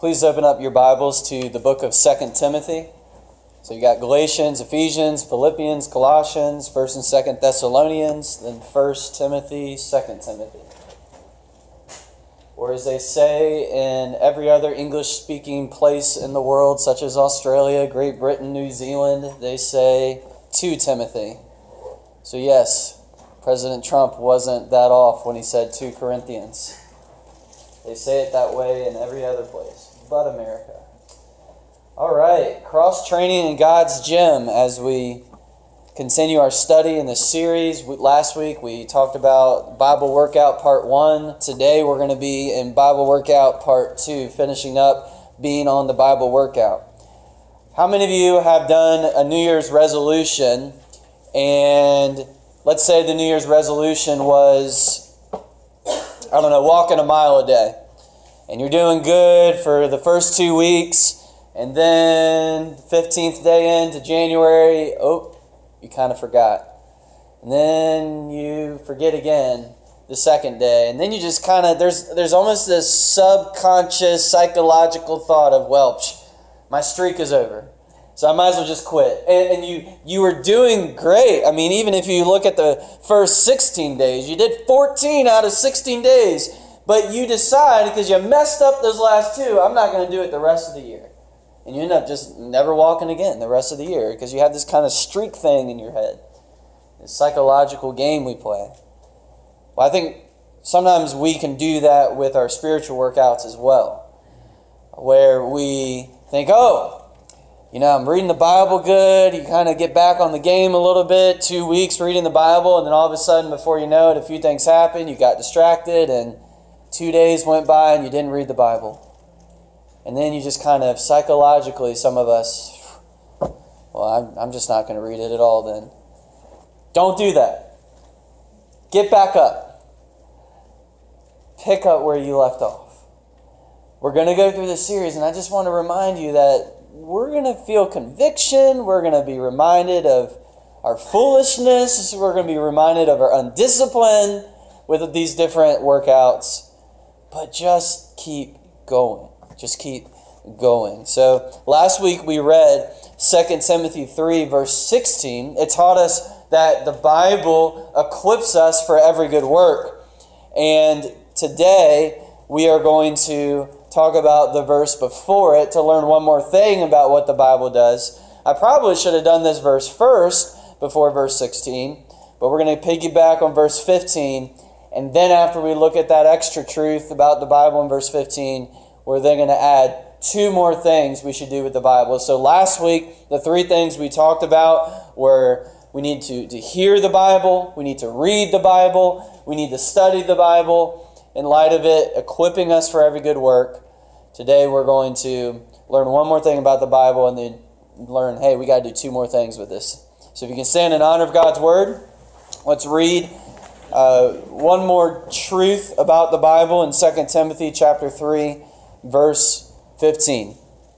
Please open up your Bibles to the book of 2 Timothy. So you got Galatians, Ephesians, Philippians, Colossians, 1st and 2nd Thessalonians, then 1 Timothy, 2 Timothy. Or as they say in every other English-speaking place in the world, such as Australia, Great Britain, New Zealand, they say 2 Timothy. So yes, President Trump wasn't that off when he said 2 Corinthians. They say it that way in every other place but America. All right, cross-training in God's gym as we continue our study in this series. Last week we talked about Bible Workout Part 1. Today we're going to be in Bible Workout Part 2, finishing up being on the Bible Workout. How many of you have done a New Year's resolution, and let's say the New Year's resolution was, walking a mile a day. And you're doing good for the first 2 weeks, and then 15th day into January, you kind of forgot. And then you forget again the second day. And then you just kind of, there's almost this subconscious psychological thought of, my streak is over. So I might as well just quit. And you were doing great. I mean, even if you look at the first 16 days, you did 14 out of 16 days. But you decide, because you messed up those last 2, I'm not going to do it the rest of the year. And you end up just never walking again the rest of the year because you have this kind of streak thing in your head. This psychological game we play. Well, I think sometimes we can do that with our spiritual workouts as well. Where we think, I'm reading the Bible good. You kind of get back on the game a little bit. 2 weeks reading the Bible, and then all of a sudden, before you know it, a few things happened. You got distracted, and 2 days went by and you didn't read the Bible. And then you just kind of psychologically, some of us, I'm just not going to read it at all then. Don't do that. Get back up. Pick up where you left off. We're going to go through this series, and I just want to remind you that we're going to feel conviction. We're going to be reminded of our foolishness. We're going to be reminded of our undiscipline with these different workouts. But just keep going. Just keep going. So last week we read 2 Timothy 3 verse 16. It taught us that the Bible equips us for every good work. And today we are going to talk about the verse before it to learn one more thing about what the Bible does. I probably should have done this verse first before verse 16, but we're going to piggyback on verse 15. And then after we look at that extra truth about the Bible in verse 15, we're then going to add 2 more things we should do with the Bible. So last week, the 3 things we talked about were we need to hear the Bible, we need to read the Bible, we need to study the Bible in light of it equipping us for every good work. Today we're going to learn one more thing about the Bible and then learn, we got to do 2 more things with this. So if you can stand in honor of God's Word, let's read one more truth about the Bible in 2 Timothy chapter 3, verse 15.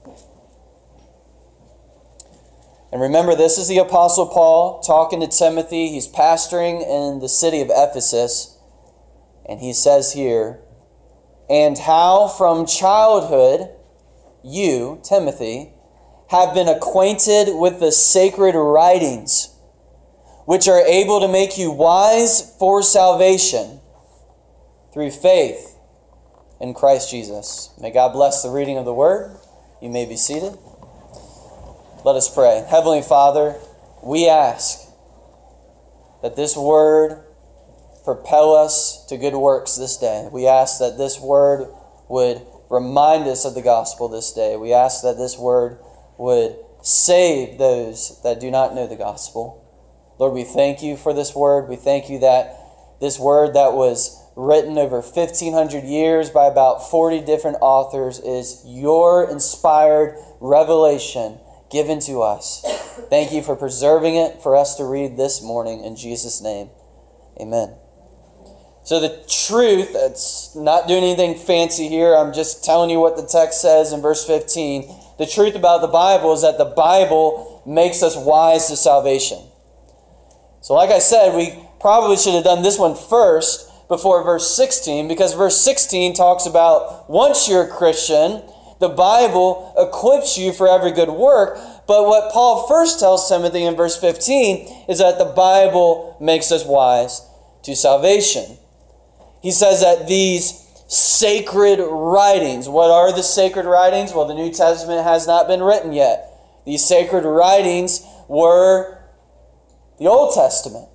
And remember, this is the Apostle Paul talking to Timothy. He's pastoring in the city of Ephesus. And he says here, "And how from childhood you, Timothy, have been acquainted with the sacred writings, which are able to make you wise for salvation through faith in Christ Jesus." May God bless the reading of the Word. You may be seated. Let us pray. Heavenly Father, we ask that this Word propel us to good works this day. We ask that this Word would remind us of the gospel this day. We ask that this Word would save those that do not know the gospel. Lord, we thank you for this Word. We thank you that this Word that was written over 1,500 years by about 40 different authors is your inspired revelation given to us. Thank you for preserving it for us to read this morning. In Jesus' name, amen. So the truth, it's not doing anything fancy here. I'm just telling you what the text says in verse 15. The truth about the Bible is that the Bible makes us wise to salvation. So like I said, we probably should have done this one first before verse 16, because verse 16 talks about once you're a Christian, The Bible equips you for every good work. But what Paul first tells Timothy in verse 15 is that the Bible makes us wise to salvation. He says that these sacred writings, what are the sacred writings? Well, the New Testament has not been written yet. These sacred writings were the Old Testament.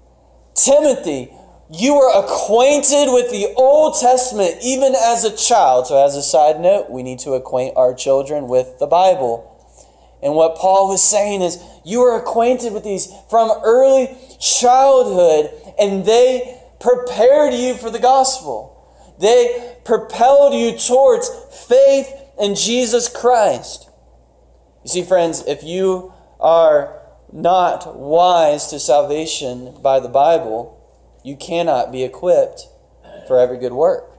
Timothy, you were acquainted with the Old Testament even as a child. So as a side note, we need to acquaint our children with the Bible. And what Paul was saying is, you were acquainted with these from early childhood, and they prepared you for the gospel. They propelled you towards faith in Jesus Christ. You see, friends, if you are not wise to salvation by the Bible, you cannot be equipped for every good work.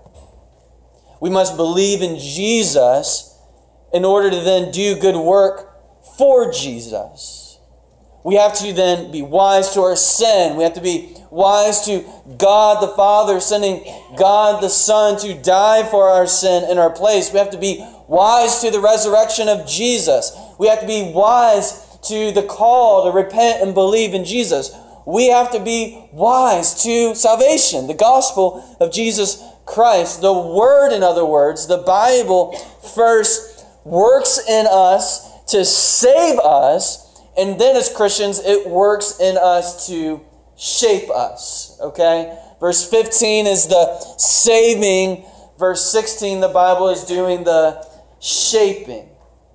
We must believe in Jesus in order to then do good work for Jesus. We have to then be wise to our sin. We have to be wise to God the Father, sending God the Son to die for our sin in our place. We have to be wise to the resurrection of Jesus. We have to be wise to the call to repent and believe in Jesus. We have to be wise to salvation, the gospel of Jesus Christ. The Word, in other words, the Bible first works in us to save us, and then as Christians, it works in us to shape us. Okay? Verse 15 is the saving. Verse 16, the Bible is doing the shaping.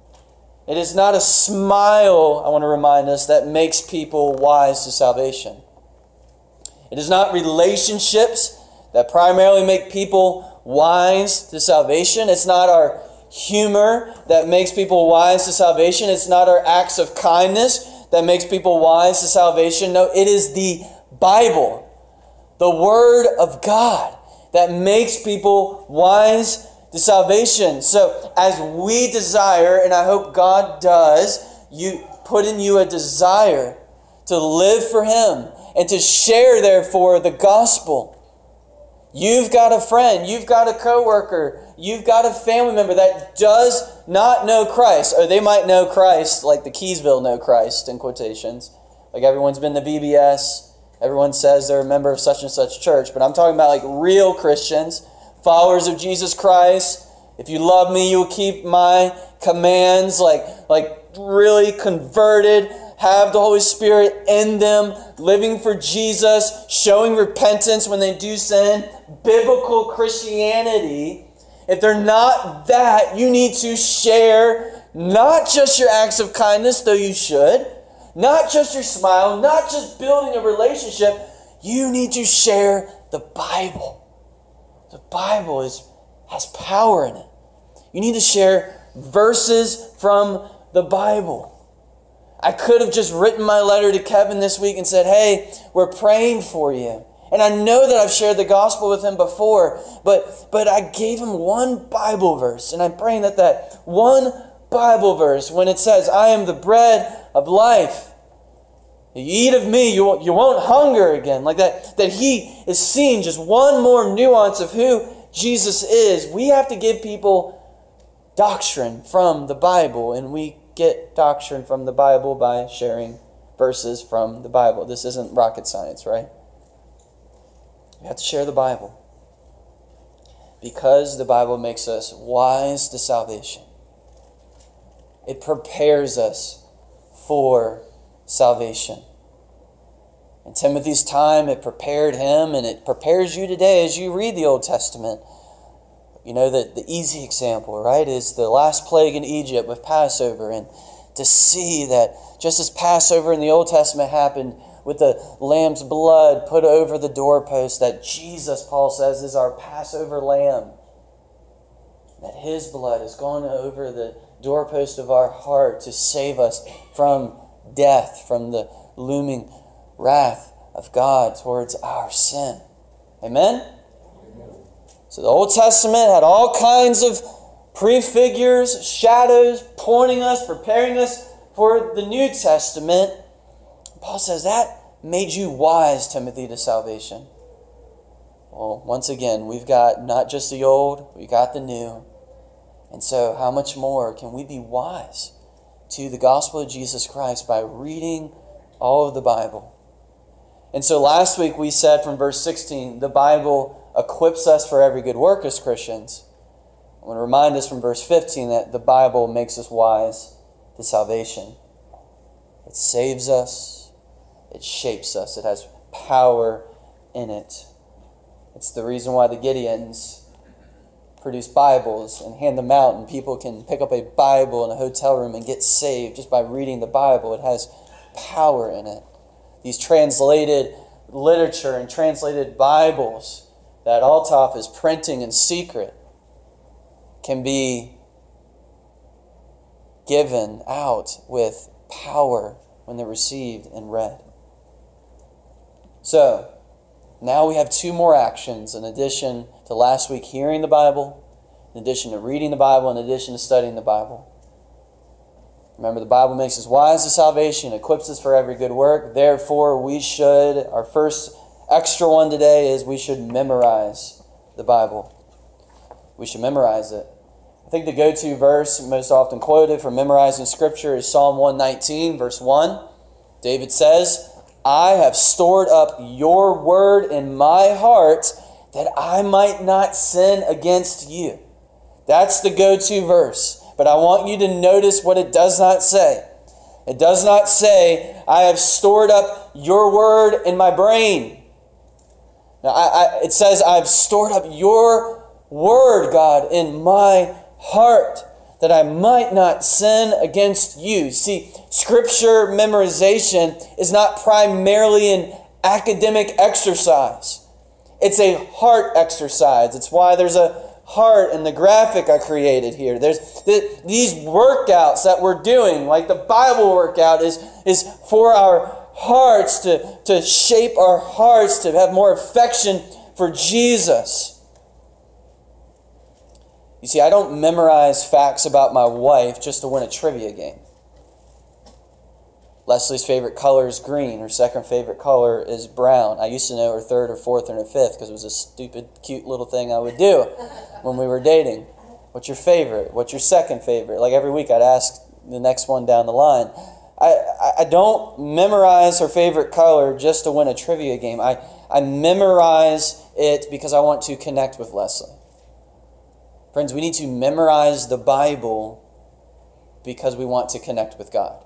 It is not a smile, I want to remind us, that makes people wise to salvation. It is not relationships that primarily make people wise to salvation. It's not our humor that makes people wise to salvation. It's not our acts of kindness that makes people wise to salvation. No, it is the Bible, the Word of God, that makes people wise to salvation. So as we desire, and I hope God does, you put in you a desire to live for Him and to share, therefore, the gospel. You've got a friend, you've got a coworker, you've got a family member that does not know Christ, or they might know Christ like the Keysville know Christ, in quotations. Like everyone's been to VBS, everyone says they're a member of such and such church, but I'm talking about like real Christians, followers of Jesus Christ. If you love me, you will keep my commands, like really converted, have the Holy Spirit in them, living for Jesus, showing repentance when they do sin, biblical Christianity. If they're not that, you need to share not just your acts of kindness, though you should, not just your smile, not just building a relationship. You need to share the Bible. The Bible has power in it. You need to share verses from the Bible. I could have just written my letter to Kevin this week and said, hey, we're praying for you. And I know that I've shared the gospel with him before, but I gave him one Bible verse. And I'm praying that one Bible verse, when it says, I am the bread of life, you eat of me, you won't hunger again. Like that he is seeing just one more nuance of who Jesus is. We have to give people doctrine from the Bible, and we get doctrine from the Bible by sharing verses from the Bible. This isn't rocket science, right? You have to share the Bible because the Bible makes us wise to salvation. It prepares us for salvation. In Timothy's time, it prepared him, and it prepares you today as you read the Old Testament. You know, the easy example, right, is the last plague in Egypt with Passover. And to see that just as Passover in the Old Testament happened with the lamb's blood put over the doorpost, that Jesus, Paul says, is our Passover lamb. That His blood has gone over the doorpost of our heart to save us from death, from the looming wrath of God towards our sin. Amen? So the Old Testament had all kinds of prefigures, shadows, pointing us, preparing us for the New Testament. Paul says that made you wise, Timothy, to salvation. Well, once again, we've got not just the old, we got the new. And so how much more can we be wise to the gospel of Jesus Christ by reading all of the Bible? And so last week we said from verse 16, the Bible equips us for every good work as Christians. I want to remind us from verse 15 that the Bible makes us wise to salvation. It saves us. It shapes us. It has power in it. It's the reason why the Gideons produce Bibles and hand them out, and people can pick up a Bible in a hotel room and get saved just by reading the Bible. It has power in it. These translated literature and translated Bibles that Althoff is printing in secret can be given out with power when they're received and read. So, now we have two more actions in addition to last week hearing the Bible, in addition to reading the Bible, in addition to studying the Bible. Remember, the Bible makes us wise to salvation, equips us for every good work. Therefore, we should, our first extra one today is we should memorize the Bible. We should memorize it. I think the go-to verse most often quoted for memorizing Scripture is Psalm 119, verse 1. David says, I have stored up your word in my heart that I might not sin against you. That's the go-to verse. But I want you to notice what it does not say. It does not say, I have stored up your word in my brain. Now, it says, I've stored up your word, God, in my heart, that I might not sin against you. See, Scripture memorization is not primarily an academic exercise. It's a heart exercise. It's why there's a heart in the graphic I created here. There's these workouts that we're doing, like the Bible workout is for our hearts, to shape our hearts, to have more affection for Jesus. You see, I don't memorize facts about my wife just to win a trivia game. Leslie's favorite color is green. Her second favorite color is brown. I used to know her third or fourth and her fifth because it was a stupid, cute little thing I would do when we were dating. What's your favorite? What's your second favorite? Like every week I'd ask the next one down the line. I don't memorize her favorite color just to win a trivia game. I memorize it because I want to connect with Leslie. Friends, we need to memorize the Bible because we want to connect with God.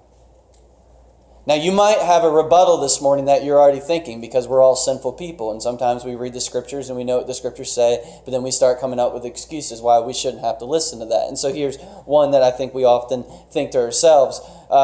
Now, you might have a rebuttal this morning that you're already thinking, because we're all sinful people, and sometimes we read the Scriptures and we know what the Scriptures say, but then we start coming up with excuses why we shouldn't have to listen to that. And so here's one that I think we often think to ourselves.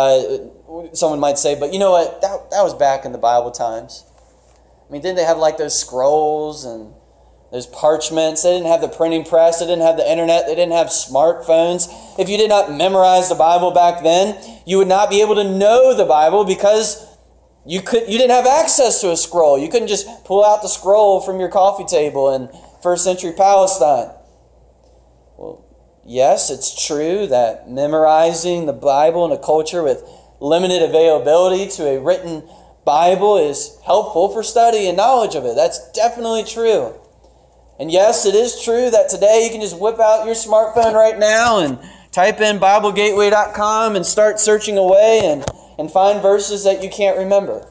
Someone might say, but you know what, that was back in the Bible times. I mean, didn't they have like those scrolls and those parchments? They didn't have the printing press. They didn't have the internet. They didn't have smartphones. If you did not memorize the Bible back then, you would not be able to know the Bible because you didn't have access to a scroll. You couldn't just pull out the scroll from your coffee table in first century Palestine. Well, yes, it's true that memorizing the Bible in a culture with limited availability to a written Bible is helpful for study and knowledge of it. That's definitely true. And yes, it is true that today you can just whip out your smartphone right now and type in BibleGateway.com and start searching away and find verses that you can't remember.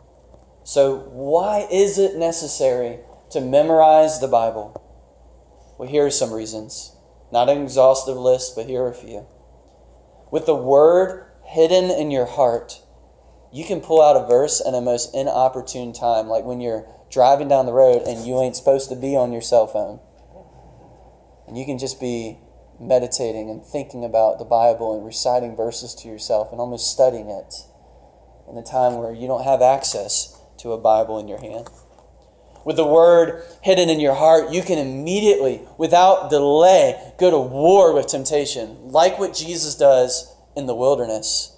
So why is it necessary to memorize the Bible? Well, here are some reasons. Not an exhaustive list, but here are a few. With the Word hidden in your heart, you can pull out a verse in a most inopportune time, like when you're driving down the road and you ain't supposed to be on your cell phone. And you can just be meditating and thinking about the Bible and reciting verses to yourself and almost studying it in a time where you don't have access to a Bible in your hand. With the Word hidden in your heart, you can immediately, without delay, go to war with temptation, like what Jesus does in the wilderness.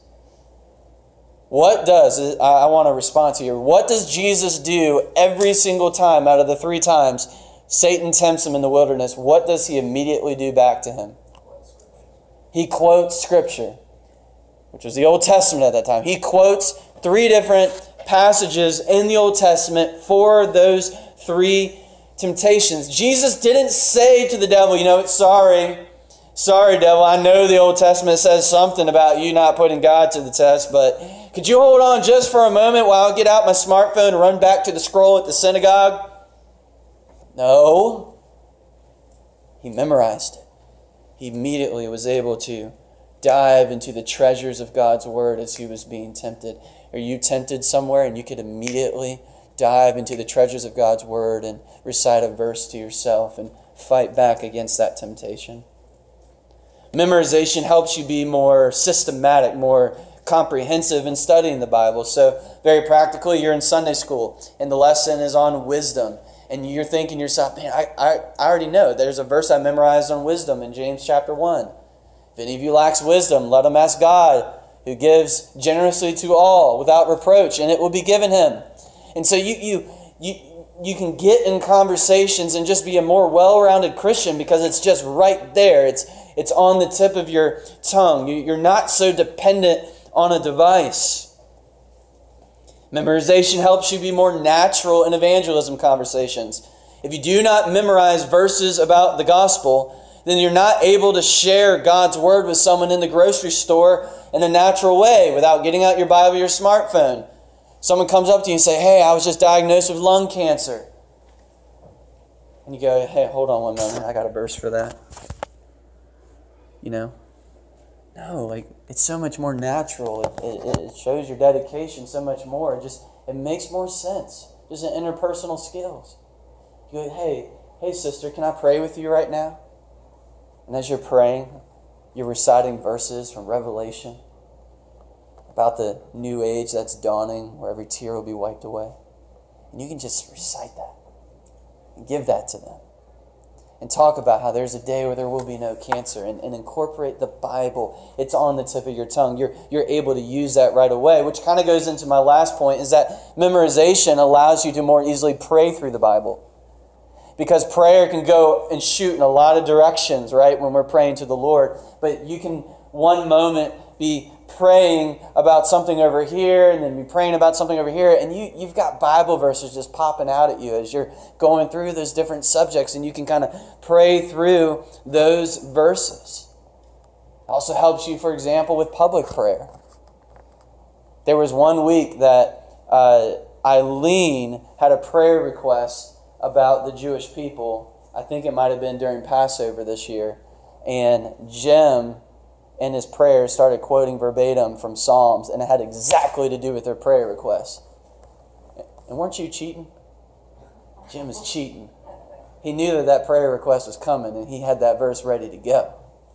I want to respond to you. What does Jesus do every single time out of the 3 times Satan tempts him in the wilderness? What does he immediately do back to him? He quotes Scripture, which was the Old Testament at that time. He quotes 3 different passages in the Old Testament for those 3 temptations. Jesus didn't say to the devil, sorry, Sorry, devil, I know the Old Testament says something about you not putting God to the test, but could you hold on just for a moment while I get out my smartphone and run back to the scroll at the synagogue? No. He memorized it. He immediately was able to dive into the treasures of God's Word as he was being tempted. Are you tempted somewhere and you could immediately dive into the treasures of God's Word and recite a verse to yourself and fight back against that temptation? Memorization helps you be more systematic, more comprehensive in studying the Bible. So very practically, you're in Sunday school and the lesson is on wisdom. And you're thinking to yourself, man, I already know. There's a verse I memorized on wisdom in James chapter 1. If any of you lacks wisdom, let him ask God, who gives generously to all without reproach, and it will be given him. And so you can get in conversations and just be a more well-rounded Christian because it's just right there. It's on the tip of your tongue. You're not so dependent on a device. Memorization helps you be more natural in evangelism conversations. If you do not memorize verses about the gospel, then you're not able to share God's Word with someone in the grocery store in a natural way without getting out your Bible or your smartphone. Someone comes up to you and say, hey, I was just diagnosed with lung cancer. And you go, hey, hold on one moment. I got a verse for that. You know? No, like, it's so much more natural. It shows your dedication so much more. It makes more sense. Just in interpersonal skills. You go, hey sister, can I pray with you right now? And as you're praying, you're reciting verses from Revelation about the new age that's dawning, where every tear will be wiped away. And you can just recite that and give that to them. And talk about how there's a day where there will be no cancer, and incorporate the Bible. It's on the tip of your tongue. You're able to use that right away, which kind of goes into my last point, is that memorization allows you to more easily pray through the Bible. Because prayer can go and shoot in a lot of directions, right, when we're praying to the Lord. But you can one moment be praying about something over here and then be praying about something over here, and you've got Bible verses just popping out at you as you're going through those different subjects, and you can kind of pray through those verses. It also helps you, for example, with public prayer. There was one week that Eileen had a prayer request about the Jewish people. I think it might have been during Passover this year, and Jim in his prayer started quoting verbatim from Psalms, and it had exactly to do with their prayer request. And weren't you cheating? Jim is cheating. He knew that prayer request was coming, and he had that verse ready to go.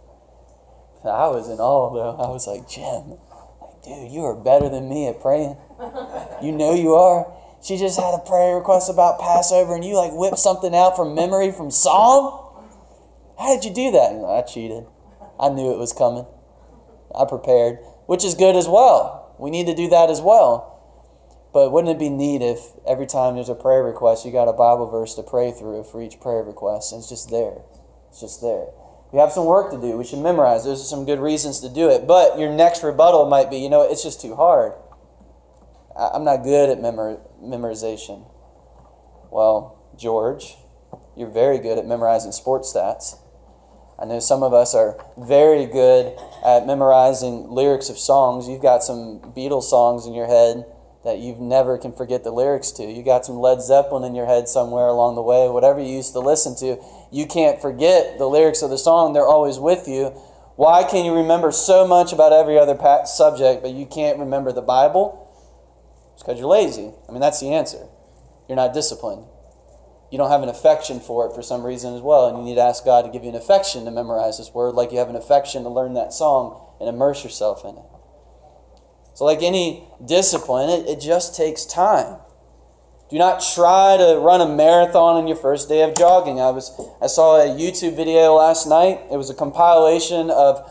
I was in awe, though. I was like, Jim, dude, you are better than me at praying. You know you are. She just had a prayer request about Passover, and you whipped something out from memory from Psalm? How did you do that? I cheated. I knew it was coming. I prepared, which is good as well. We need to do that as well. But wouldn't it be neat if every time there's a prayer request, you got a Bible verse to pray through for each prayer request, and it's just there. It's just there. We have some work to do. We should memorize. Those are some good reasons to do it. But your next rebuttal might be, it's just too hard. I'm not good at memorization. Well, George, you're very good at memorizing sports stats. I know some of us are very good at memorizing lyrics of songs. You've got some Beatles songs in your head that you never can forget the lyrics to. You got some Led Zeppelin in your head somewhere along the way. Whatever you used to listen to, you can't forget the lyrics of the song. They're always with you. Why can you remember so much about every other subject, but you can't remember the Bible? It's because you're lazy. That's the answer. You're not disciplined. You don't have an affection for it for some reason as well, and you need to ask God to give you an affection to memorize His Word, like you have an affection to learn that song and immerse yourself in it. So like any discipline, it just takes time. Do not try to run a marathon on your first day of jogging. I saw a YouTube video last night. It was a compilation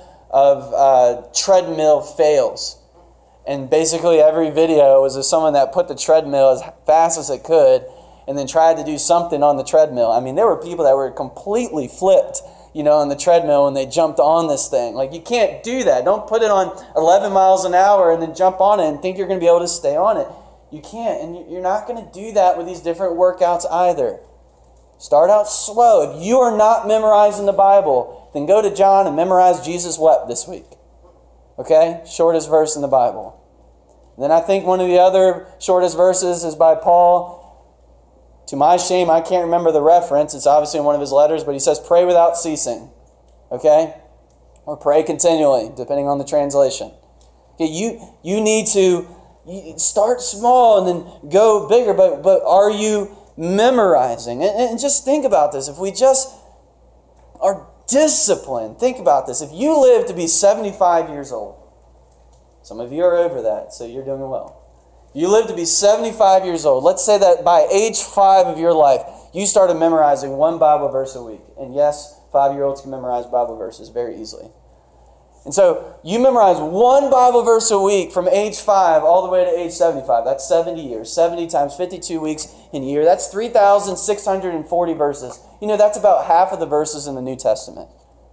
of treadmill fails. And basically every video was of someone that put the treadmill as fast as it could and then tried to do something on the treadmill. There were people that were completely flipped, on the treadmill when they jumped on this thing. You can't do that. Don't put it on 11 miles an hour and then jump on it and think you're going to be able to stay on it. You can't, and you're not going to do that with these different workouts either. Start out slow. If you are not memorizing the Bible, then go to John and memorize Jesus wept this week. Okay? Shortest verse in the Bible. And then I think one of the other shortest verses is by Paul. To my shame, I can't remember the reference. It's obviously in one of his letters, but he says, pray without ceasing. Okay? Or pray continually, depending on the translation. Okay, you need to start small and then go bigger, but are you memorizing? And just think about this. If we just are disciplined, think about this. If you live to be 75 years old, some of you are over that, so you're doing well. You live to be 75 years old. Let's say that by age 5 of your life, you started memorizing one Bible verse a week. And yes, 5-year-olds can memorize Bible verses very easily. And so you memorize one Bible verse a week from age 5 all the way to age 75. That's 70 years. 70 times 52 weeks in a year. That's 3,640 verses. You know, that's about half of the verses in the New Testament.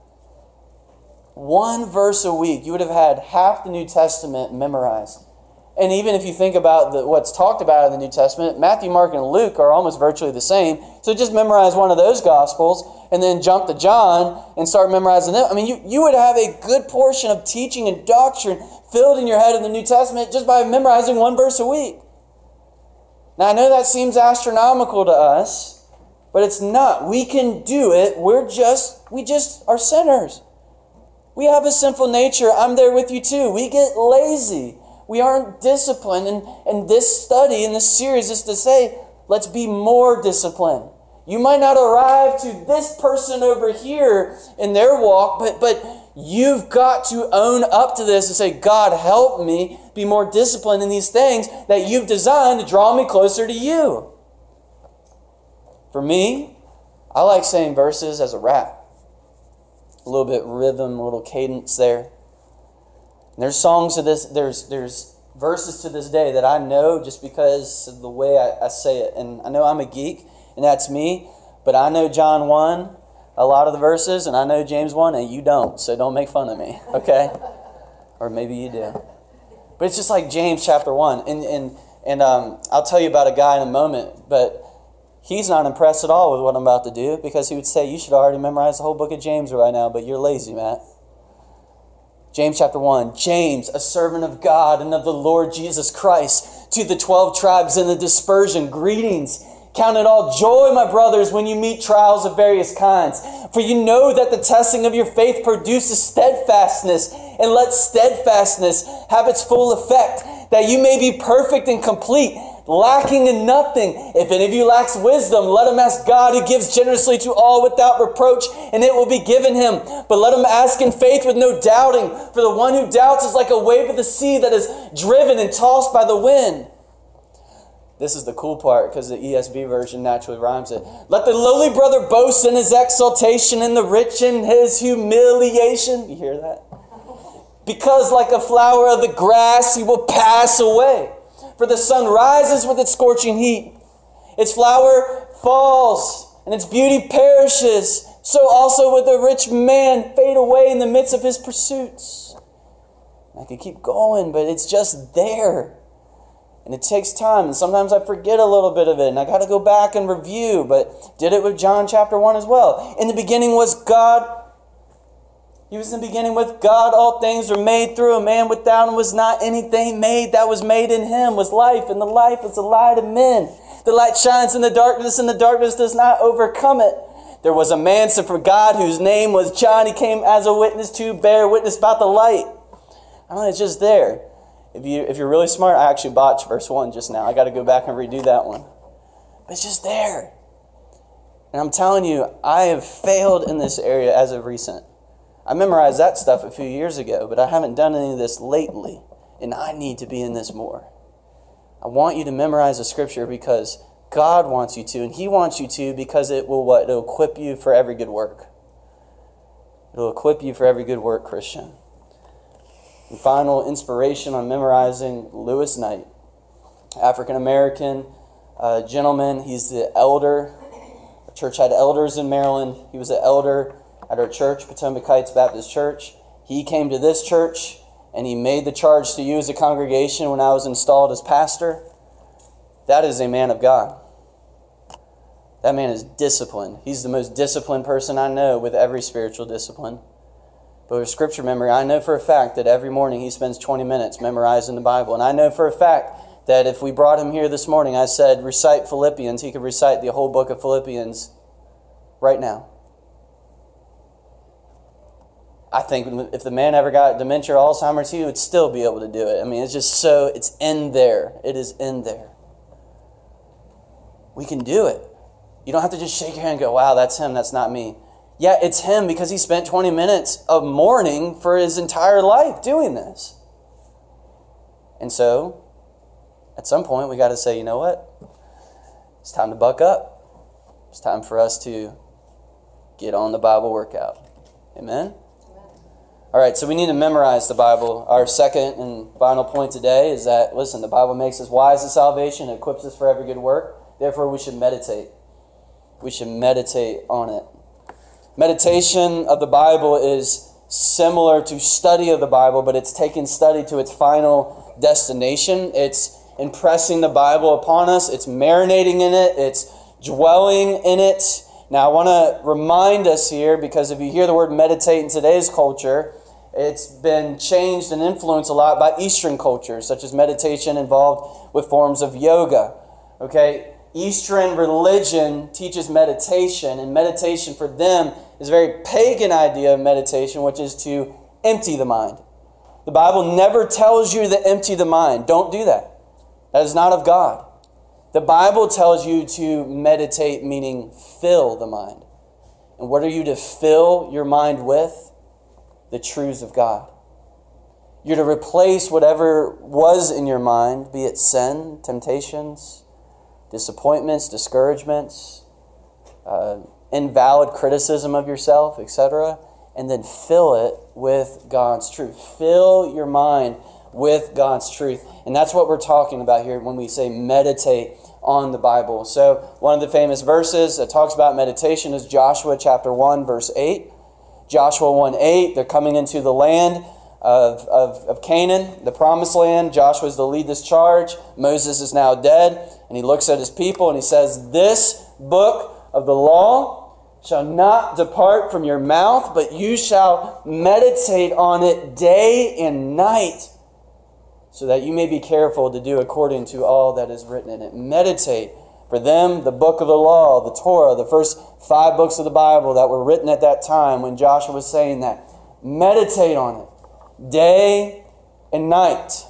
One verse a week, you would have had half the New Testament memorized. And even if you think about what's talked about in the New Testament, Matthew, Mark, and Luke are almost virtually the same. So just memorize one of those Gospels and then jump to John and start memorizing them. I mean, you would have a good portion of teaching and doctrine filled in your head in the New Testament just by memorizing one verse a week. Now, I know that seems astronomical to us, but it's not. We can do it. We just are sinners. We have a sinful nature. I'm there with you too. We get lazy. We aren't disciplined. And this study in this series is to say, let's be more disciplined. You might not arrive to this person over here in their walk, but you've got to own up to this and say, God, help me be more disciplined in these things that you've designed to draw me closer to you. For me, I like saying verses as a rap. A little bit rhythm, a little cadence there. And there's songs to this, there's verses to this day that I know just because of the way I say it. And I know I'm a geek, and that's me, but I know John 1, a lot of the verses, and I know James 1, and you don't, so don't make fun of me, okay? Or maybe you do. But it's just like James chapter 1, and I'll tell you about a guy in a moment, but he's not impressed at all with what I'm about to do, because he would say, you should already memorize the whole book of James right now, but you're lazy, Matt. James chapter 1, James, a servant of God and of the Lord Jesus Christ, to the 12 tribes in the dispersion, greetings. Count it all joy, my brothers, when you meet trials of various kinds. For you know that the testing of your faith produces steadfastness, and let steadfastness have its full effect, that you may be perfect and complete, lacking in nothing. If any of you lacks wisdom, let him ask God, who gives generously to all without reproach, and it will be given him. But let him ask in faith with no doubting, for the one who doubts is like a wave of the sea that is driven and tossed by the wind. This is the cool part, because the ESV version naturally rhymes it. Let the lowly brother boast in his exaltation, and the rich in his humiliation. You hear that? Because like a flower of the grass, he will pass away. For the sun rises with its scorching heat. Its flower falls, and its beauty perishes. So also will the rich man fade away in the midst of his pursuits. I could keep going, but it's just there. And it takes time, and sometimes I forget a little bit of it, and I got to go back and review, but did it with John chapter 1 as well. In the beginning was God. He was in the beginning with God. All things were made through a man. Without him was not anything made that was made. In him was life, and the life is the light of men. The light shines in the darkness, and the darkness does not overcome it. There was a man sent from God whose name was John. He came as a witness to bear witness about the light. I don't know, it's just there. If you're really smart, I actually botched verse 1 just now. I got to go back and redo that one. But it's just there. And I'm telling you, I have failed in this area as of recent. I memorized that stuff a few years ago, but I haven't done any of this lately. And I need to be in this more. I want you to memorize the scripture because God wants you to, and He wants you to because it will what? It'll equip you for every good work. It'll equip you for every good work, Christian. And final inspiration on memorizing, Lewis Knight, African-American gentleman. He's the elder. Our church had elders in Maryland. He was an elder at our church, Potomac Heights Baptist Church. He came to this church, and he made the charge to you as a congregation when I was installed as pastor. That is a man of God. That man is disciplined. He's the most disciplined person I know with every spiritual discipline. But with scripture memory, I know for a fact that every morning he spends 20 minutes memorizing the Bible. And I know for a fact that if we brought him here this morning, I said, recite Philippians, he could recite the whole book of Philippians right now. I think if the man ever got dementia or Alzheimer's, he would still be able to do it. I mean, it's just so, it's in there. It is in there. We can do it. You don't have to just shake your hand and go, wow, that's him, that's not me. Yeah, it's him because he spent 20 minutes of mourning for his entire life doing this. And so, at some point, we got to say, you know what? It's time to buck up. It's time for us to get on the Bible workout. Amen? All right, so we need to memorize the Bible. Our second and final point today is that, listen, the Bible makes us wise to salvation, it equips us for every good work. Therefore, we should meditate. We should meditate on it. Meditation of the Bible is similar to study of the Bible, but it's taking study to its final destination. It's impressing the Bible upon us. It's marinating in it. It's dwelling in it. Now, I want to remind us here, because if you hear the word meditate in today's culture, it's been changed and influenced a lot by Eastern cultures, such as meditation involved with forms of yoga. Okay? Eastern religion teaches meditation, and meditation for them is a very pagan idea of meditation, which is to empty the mind. The Bible never tells you to empty the mind. Don't do that. That is not of God. The Bible tells you to meditate, meaning fill the mind. And what are you to fill your mind with? The truths of God. You're to replace whatever was in your mind, be it sin, temptations, disappointments, discouragements, invalid criticism of yourself, etc., and then fill it with God's truth. Fill your mind with God's truth. And that's what we're talking about here when we say meditate on the Bible. So one of the famous verses that talks about meditation is Joshua chapter 1, verse 8. Joshua 1:8, they're coming into the land of Canaan, the promised land. Joshua's to lead this charge. Moses is now dead. And he looks at his people and he says, "This book of the law shall not depart from your mouth, but you shall meditate on it day and night, so that you may be careful to do according to all that is written in it." Meditate. For them, the book of the law, the Torah, the first 5 books of the Bible that were written at that time when Joshua was saying that. Meditate on it day and night.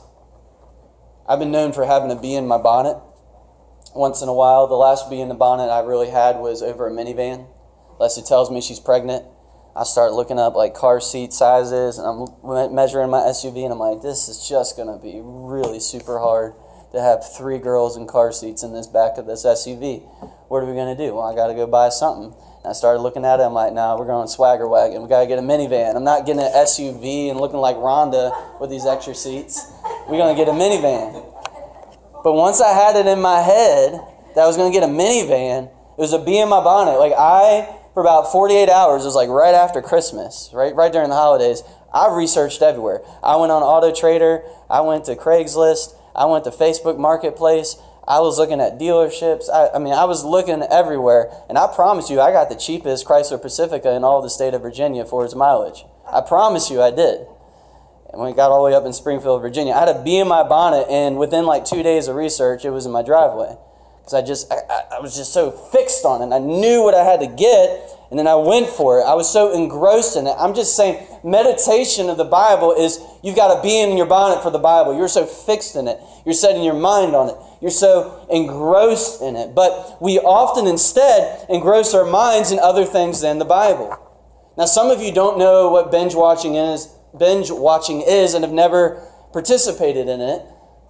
I've been known for having a bee in my bonnet once in a while. The last bee in the bonnet I really had was over a minivan. Leslie tells me she's pregnant. I start looking up like car seat sizes, and I'm measuring my SUV, and I'm like, this is just going to be really super hard to have 3 girls in car seats in this back of this SUV. What are we going to do? Well, I got to go buy something. And I started looking at it. I'm like, nah, we're going Swagger Wagon. We got to get a minivan. I'm not getting an SUV and looking like Rhonda with these extra seats. We're going to get a minivan. But once I had it in my head that I was going to get a minivan, it was a bee in my bonnet. Like for about 48 hours, it was like right after Christmas, right during the holidays, I researched everywhere. I went on Auto Trader. I went to Craigslist. I went to Facebook Marketplace. I was looking at dealerships. I was looking everywhere. And I promise you, I got the cheapest Chrysler Pacifica in all the state of Virginia for its mileage. I promise you I did. And when we got all the way up in Springfield, Virginia, I had a bee in my bonnet, and within like 2 days of research, it was in my driveway. Because I was just so fixed on it. I knew what I had to get, and then I went for it. I was so engrossed in it. I'm just saying, meditation of the Bible is you've got a bee in your bonnet for the Bible. You're so fixed in it. You're setting your mind on it. You're so engrossed in it. But we often instead engross our minds in other things than the Bible. Now, some of you don't know what binge watching is and have never participated in it.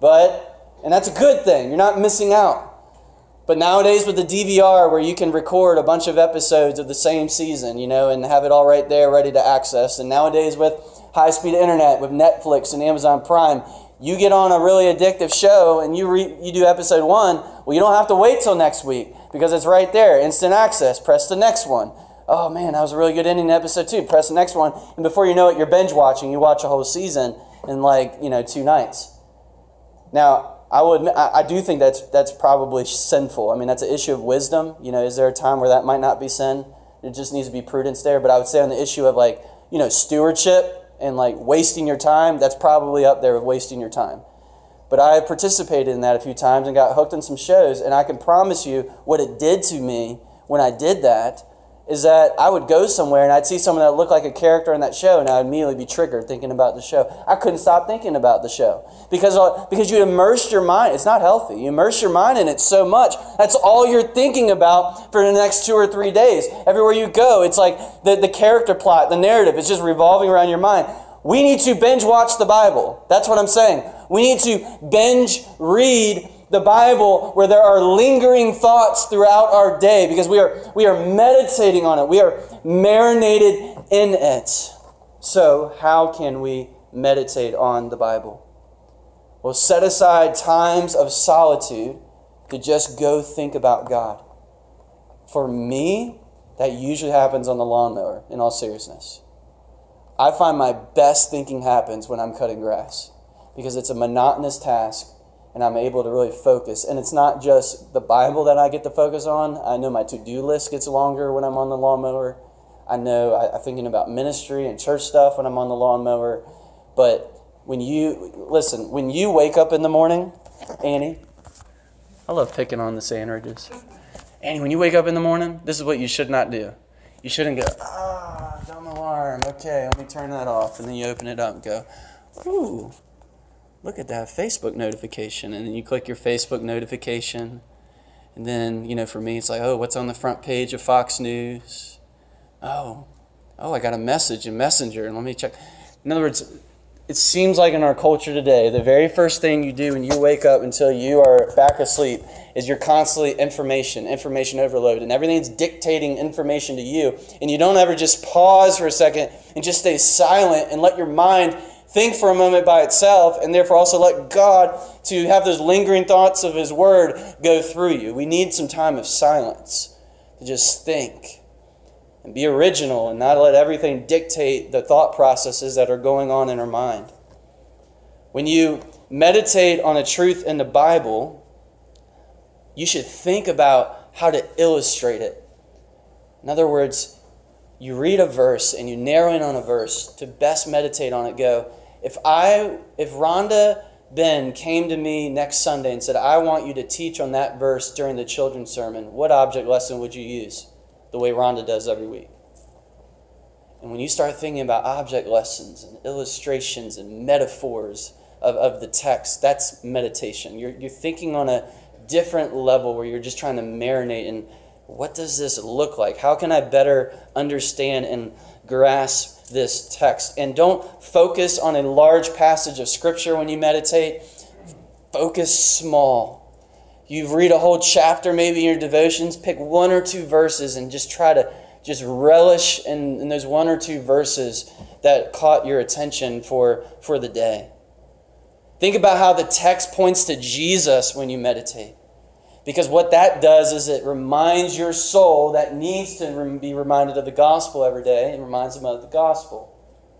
And that's a good thing. You're not missing out. But nowadays with the DVR, where you can record a bunch of episodes of the same season, and have it all right there ready to access. And nowadays with high-speed internet, with Netflix and Amazon Prime, you get on a really addictive show and you do episode 1. Well, you don't have to wait till next week because it's right there. Instant access. Press the next one. Oh man, that was a really good ending to episode 2. Press the next one. And before you know it, you're binge watching. You watch a whole season in 2 nights. Now, I do think that's probably sinful. I mean, that's an issue of wisdom. Is there a time where that might not be sin? It just needs to be prudence there. But I would say on the issue of stewardship and wasting your time, that's probably up there with wasting your time. But I have participated in that a few times and got hooked on some shows, and I can promise you what it did to me when I did that is that I would go somewhere and I'd see someone that looked like a character in that show, and I'd immediately be triggered thinking about the show. I couldn't stop thinking about the show because you immersed your mind. It's not healthy. You immerse your mind in it so much. That's all you're thinking about for the next 2 or 3 days. Everywhere you go, it's like the character plot, the narrative, it's just revolving around your mind. We need to binge watch the Bible. That's what I'm saying. We need to binge read the Bible where there are lingering thoughts throughout our day because we are meditating on it. We are marinated in it. So how can we meditate on the Bible? Well, set aside times of solitude to just go think about God. For me, that usually happens on the lawnmower, in all seriousness. I find my best thinking happens when I'm cutting grass because it's a monotonous task and I'm able to really focus. And it's not just the Bible that I get to focus on. I know my to-do list gets longer when I'm on the lawnmower. I know I'm thinking about ministry and church stuff when I'm on the lawnmower. But when you wake up in the morning, Annie, I love picking on the sandwiches. Annie, when you wake up in the morning, this is what you should not do. You shouldn't go, dumb alarm. Okay, let me turn that off. And then you open it up and go, ooh, look at that Facebook notification. And then you click your Facebook notification. And then, for me, it's like, what's on the front page of Fox News? Oh, I got a message in Messenger. And let me check. In other words, it seems like in our culture today, the very first thing you do when you wake up until you are back asleep is you're constantly information overload, and everything's dictating information to you, and you don't ever just pause for a second and just stay silent and let your mind think for a moment by itself, and therefore also let God to have those lingering thoughts of His Word go through you. We need some time of silence to just think and be original and not let everything dictate the thought processes that are going on in our mind. When you meditate on a truth in the Bible, you should think about how to illustrate it. In other words, you read a verse and you narrow in on a verse to best meditate on it. Go, if Rhonda Ben came to me next Sunday and said, I want you to teach on that verse during the children's sermon, what object lesson would you use? The way Rhonda does every week. And when you start thinking about object lessons and illustrations and metaphors of the text, that's meditation. You're thinking on a different level where you're just trying to marinate in what does this look like? How can I better understand and grasp this text? And don't focus on a large passage of Scripture when you meditate. Focus small. You read a whole chapter maybe in your devotions, pick 1 or 2 verses and just try to just relish in those 1 or 2 verses that caught your attention for the day. Think about how the text points to Jesus when you meditate. Because what that does is it reminds your soul that needs to be reminded of the gospel every day. It reminds them of the gospel.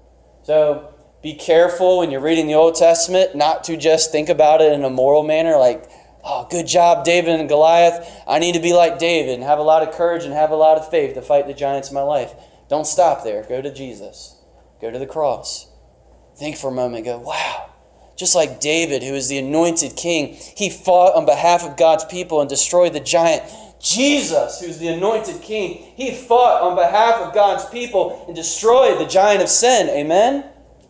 So be careful when you're reading the Old Testament not to just think about it in a moral manner like, oh, good job, David and Goliath. I need to be like David and have a lot of courage and have a lot of faith to fight the giants in my life. Don't stop there. Go to Jesus. Go to the cross. Think for a moment. Go, wow. Just like David, who is the anointed king, he fought on behalf of God's people and destroyed the giant. Jesus, who's the anointed king, he fought on behalf of God's people and destroyed the giant of sin. Amen?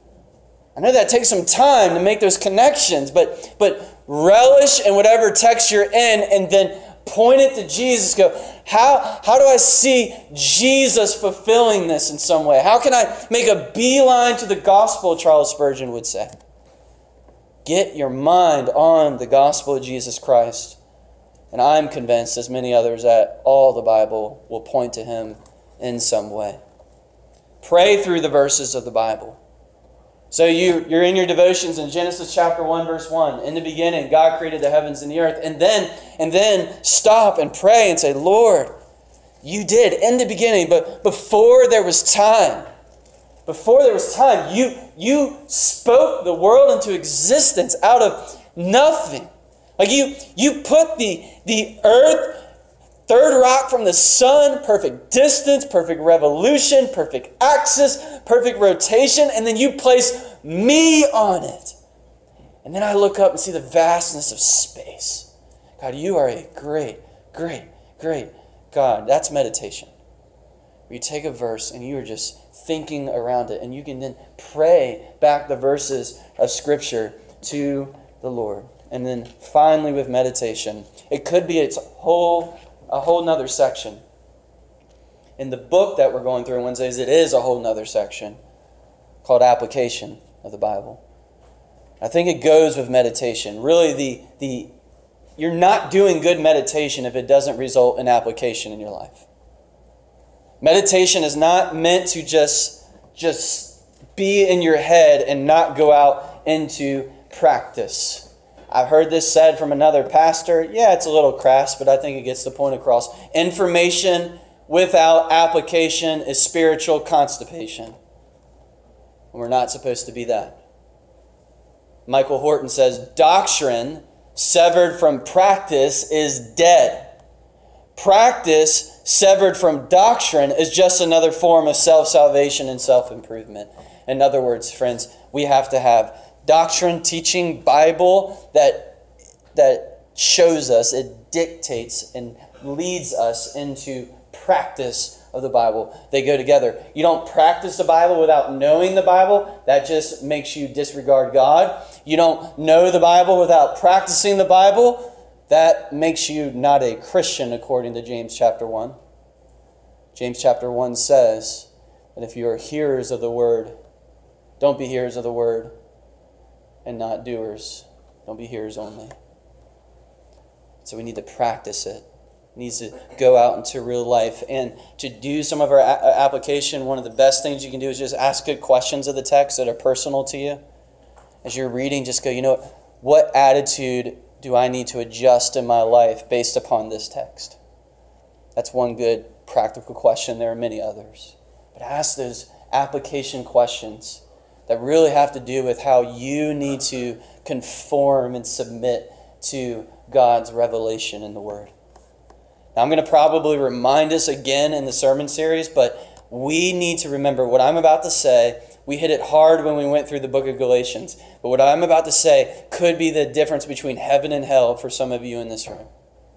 I know that takes some time to make those connections, but relish in whatever text you're in and then point it to Jesus. Go, how do I see Jesus fulfilling this in some way? How can I make a beeline to the gospel, Charles Spurgeon would say. Get your mind on the gospel of Jesus Christ. And I'm convinced, as many others, that all the Bible will point to Him in some way. Pray through the verses of the Bible. So you're in your devotions in Genesis chapter 1, verse 1. In the beginning, God created the heavens and the earth. And then stop and pray and say, Lord, you did in the beginning, but before there was time, you spoke the world into existence out of nothing. Like you put the earth, third rock from the sun, perfect distance, perfect revolution, perfect axis, perfect rotation, and then you place me on it. And then I look up and see the vastness of space. God, you are a great, great, great God. That's meditation. Where you take a verse and you are just thinking around it, and you can then pray back the verses of Scripture to the Lord. And then finally with meditation, it could be a whole nother section. In the book that we're going through on Wednesdays, it is a whole nother section called Application of the Bible. I think it goes with meditation. Really, you're not doing good meditation if it doesn't result in application in your life. Meditation is not meant to just be in your head and not go out into practice. I've heard this said from another pastor. Yeah, it's a little crass, but I think it gets the point across. Information without application is spiritual constipation. And we're not supposed to be that. Michael Horton says, doctrine severed from practice is dead. Practice severed from doctrine is just another form of self-salvation and self-improvement. In other words, friends, we have to have doctrine, teaching, Bible that shows us, it dictates and leads us into practice of the Bible. They go together. You don't practice the Bible without knowing the Bible. That just makes you disregard God. You don't know the Bible without practicing the Bible. That makes you not a Christian according to James chapter 1. James chapter 1 says that if you are hearers of the word, don't be hearers of the word and not doers. Don't be hearers only. So we need to practice it. It needs to go out into real life. And to do some of our application, one of the best things you can do is just ask good questions of the text that are personal to you. As you're reading, just go, what attitude do I need to adjust in my life based upon this text? That's one good practical question. There are many others. But ask those application questions that really have to do with how you need to conform and submit to God's revelation in the Word. Now, I'm going to probably remind us again in the sermon series, but we need to remember what I'm about to say. We hit it hard when we went through the book of Galatians. But what I'm about to say could be the difference between heaven and hell for some of you in this room.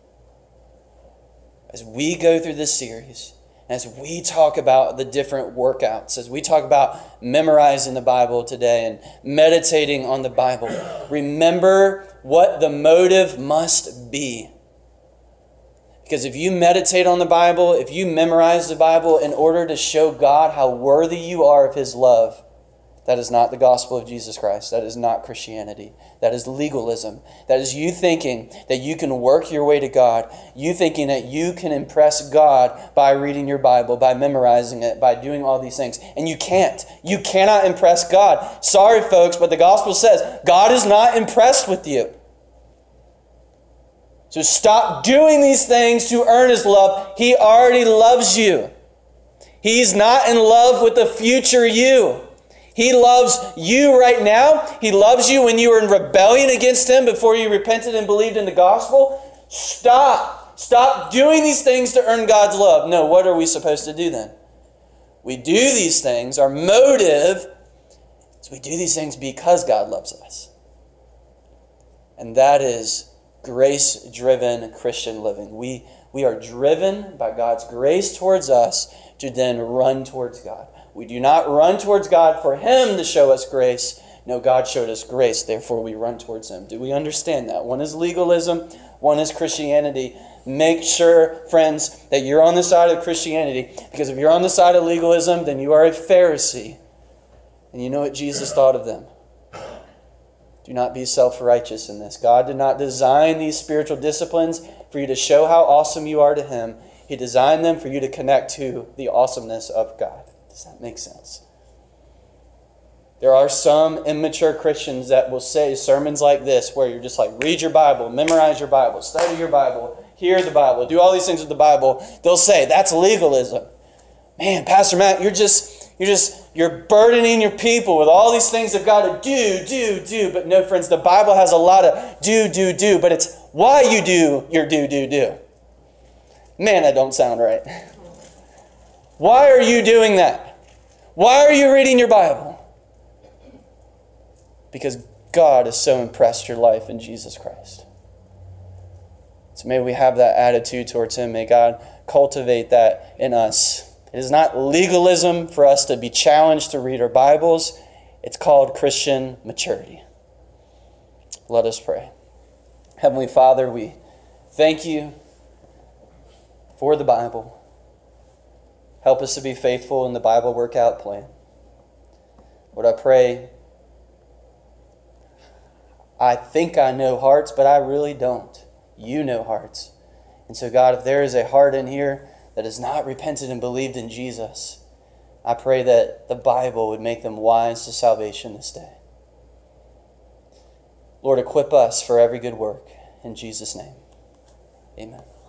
As we go through this series, as we talk about the different workouts, as we talk about memorizing the Bible today and meditating on the Bible, remember what the motive must be. Because if you meditate on the Bible, if you memorize the Bible in order to show God how worthy you are of His love, that is not the gospel of Jesus Christ. That is not Christianity. That is legalism. That is you thinking that you can work your way to God. You thinking that you can impress God by reading your Bible, by memorizing it, by doing all these things. And you can't. You cannot impress God. Sorry, folks, but the gospel says God is not impressed with you. So stop doing these things to earn His love. He already loves you. He's not in love with the future you. He loves you right now. He loves you when you were in rebellion against Him before you repented and believed in the gospel. Stop. Stop doing these things to earn God's love. No, what are we supposed to do then? We do these things. Our motive is we do these things because God loves us. And that is grace-driven Christian living. We are driven by God's grace towards us to then run towards God. We do not run towards God for Him to show us grace. No, God showed us grace, therefore we run towards Him. Do we understand that? One is legalism, one is Christianity. Make sure, friends, that you're on the side of Christianity, because if you're on the side of legalism, then you are a Pharisee. And you know what Jesus thought of them. Do not be self-righteous in this. God did not design these spiritual disciplines for you to show how awesome you are to Him. He designed them for you to connect to the awesomeness of God. Does that make sense? There are some immature Christians that will say sermons like this where you're just like, read your Bible, memorize your Bible, study your Bible, hear the Bible, do all these things with the Bible. They'll say, that's legalism. Man, Pastor Matt, you're just You're burdening your people with all these things they've got to do. But no, friends, the Bible has a lot of do. But it's why you do your do. Man, that don't sound right. Why are you doing that? Why are you reading your Bible? Because God has so impressed your life in Jesus Christ. So may we have that attitude towards Him. May God cultivate that in us. It is not legalism for us to be challenged to read our Bibles. It's called Christian maturity. Let us pray. Heavenly Father, we thank you for the Bible. Help us to be faithful in the Bible workout plan. Lord, I pray, I think I know hearts, but I really don't. You know hearts. And so, God, if there is a heart in here that has not repented and believed in Jesus, I pray that the Bible would make them wise to salvation this day. Lord, equip us for every good work. In Jesus' name, amen.